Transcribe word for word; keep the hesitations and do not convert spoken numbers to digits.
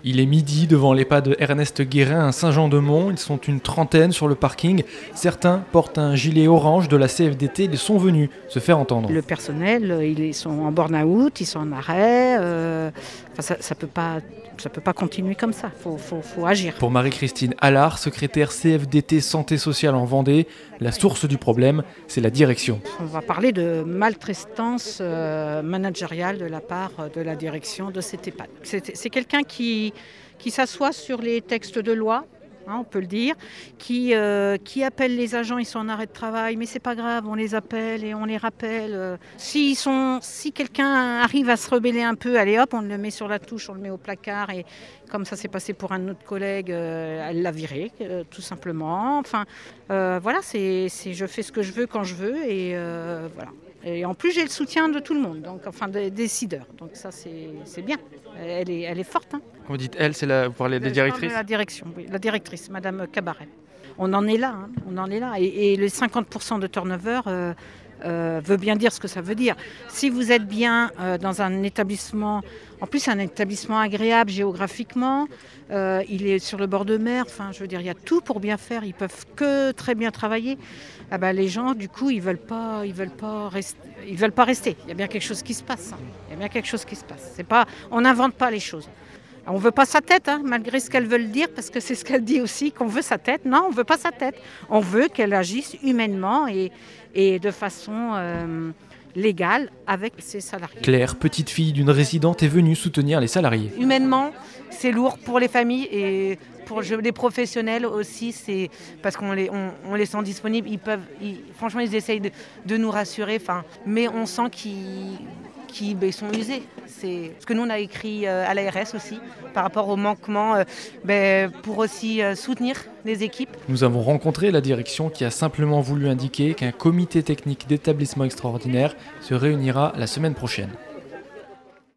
Il est midi devant l'EHPAD Ernest Guérin à Saint-Jean-de-Mont. Ils sont une trentaine sur le parking. Certains portent un gilet orange de la C F D T. Ils sont venus se faire entendre. Le personnel, ils sont en burn-out, ils sont en arrêt. Euh, enfin, ça, ça peut pas, ça peut pas continuer comme ça. Faut, faut, faut agir. Pour Marie-Christine Allard, secrétaire C F D T Santé Sociale en Vendée, la source du problème, c'est la direction. On va parler de maltraitance euh, managériale de la part de la direction de cet EHPAD. C'est, c'est quelqu'un qui, qui s'assoit sur les textes de loi, hein, on peut le dire, qui, euh, qui appelle les agents, ils sont en arrêt de travail, mais c'est pas grave, on les appelle et on les rappelle. S'ils sont, si quelqu'un arrive à se rebeller un peu, allez hop, on le met sur la touche, on le met au placard, et comme ça s'est passé pour un autre collègue, euh, elle l'a viré, euh, tout simplement. Enfin, euh, voilà, c'est, c'est je fais ce que je veux quand je veux, et euh, voilà. Et en plus, j'ai le soutien de tout le monde, donc, enfin des décideurs. Donc ça, c'est, c'est bien. Elle est, elle est forte. Hein. Quand vous dites elle, c'est la, vous parlez des directrices ? La direction, oui, la directrice, Madame Cabaret. On en est là, hein, on en est là. Et, et les cinquante pour cent de turnover euh, euh, veut bien dire ce que ça veut dire. Si vous êtes bien euh, dans un établissement, en plus un établissement agréable géographiquement, euh, il est sur le bord de mer, enfin je veux dire, il y a tout pour bien faire, ils peuvent que très bien travailler. Ah ben, les gens, du coup, ils veulent pas, ils veulent pas rester. Ils veulent pas rester. Il y a bien quelque chose qui se passe. Hein. Il y a bien quelque chose qui se passe. C'est pas, on n'invente pas les choses. On veut pas sa tête, hein, malgré ce qu'elle veut le dire, parce que c'est ce qu'elle dit aussi, qu'on veut sa tête. Non, on veut pas sa tête. On veut qu'elle agisse humainement et, et de façon euh, légale avec ses salariés. Claire, petite fille d'une résidente, est venue soutenir les salariés. Humainement, c'est lourd pour les familles et pour les professionnels aussi, c'est parce qu'on les, on, on les sent disponibles. Ils peuvent, ils, franchement, ils essayent de, de nous rassurer, mais on sent qu'ils, qu'ils ben, sont usés. C'est ce que nous, on a écrit à l'A R S aussi, par rapport au manquement, ben, pour aussi soutenir les équipes. Nous avons rencontré la direction qui a simplement voulu indiquer qu'un comité technique d'établissement extraordinaire se réunira la semaine prochaine.